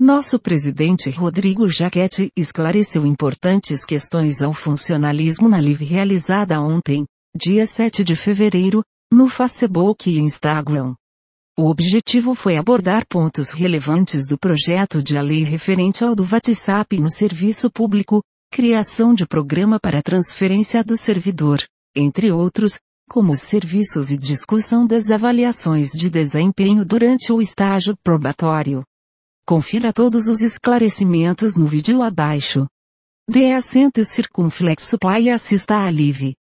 Nosso presidente Rodrigo Jacquet esclareceu importantes questões ao funcionalismo na live realizada ontem, dia 7 de fevereiro, no Facebook e Instagram. O objetivo foi abordar pontos relevantes do projeto de lei referente ao do WhatsApp no serviço público, criação de programa para transferência do servidor, entre outros, como os serviços e discussão das avaliações de desempenho durante o estágio probatório. Confira todos os esclarecimentos no vídeo abaixo. Dê assento circunflexo e assista à live.